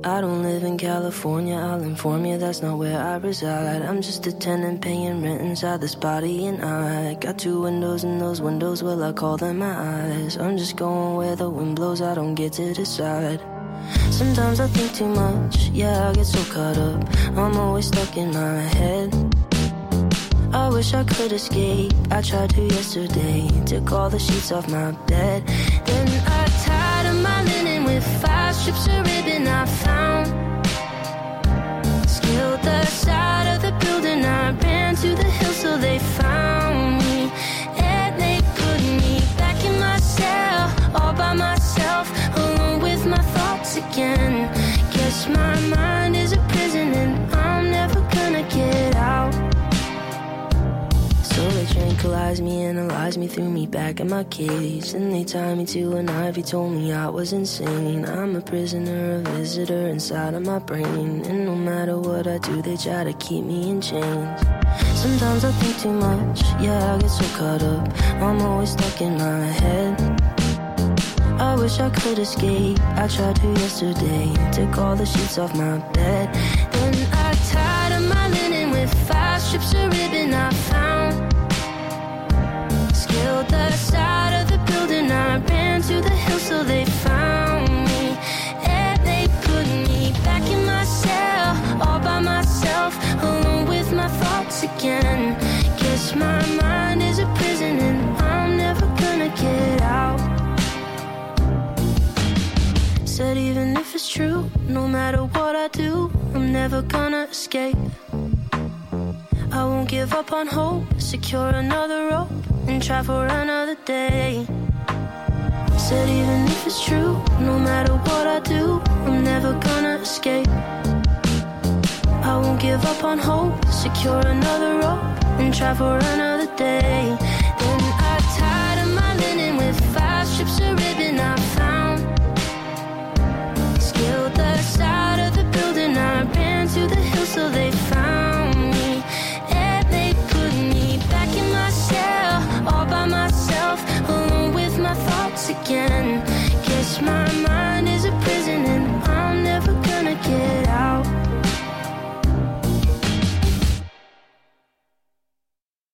I don't live in California, I'll inform you that's not where I reside. I'm just a tenant paying rent inside this body, and I got 2 windows, and those windows, well, I call them my eyes. I'm just going where the wind blows, I don't get to decide. Sometimes I think too much, yeah, I get so caught up. I'm always stuck in my head. I wish I could escape, I tried to yesterday. Took all the sheets off my bed. Then I tied up my linen with 5 strips of ribbon I found. Scaled the side of the building, I ran to the hill so they found me. And they put me back in my cell, all by myself, alone with my thoughts again. Guess my mind is a prison and I'm never gonna get out. So they tranquilized me, analyzed me, threw me back in my cage. Then they tied me to an ivy, told me I was insane. I'm a prisoner, a visitor inside of my brain. And no matter what I do, they try to keep me in chains. Sometimes I think too much, yeah, I get so caught up. I'm always stuck in my head. I wish I could escape, I tried to yesterday. Took all the sheets off my bed. Then I tied up my linen with 5 strips of ribbon I found. Scaled the side of the building, I ran to the hill so they found me. And they put me back in my cell, all by myself, alone with my thoughts again. Guess my mind is a prison and I'm never gonna get out. Said even if it's true, no matter what I do, I'm never gonna escape. I won't give up on hope, secure another rope and try for another day. Said even if it's true, no matter what I do, I'm never gonna escape. I won't give up on hope, secure another rope and try for another day. Then I tied up my linen with 5 strips of ribbon I found. Scaled the side of the building, I ran to the hill so they found me. And they put me back in my cell, all by myself, alone with my thoughts again. Guess my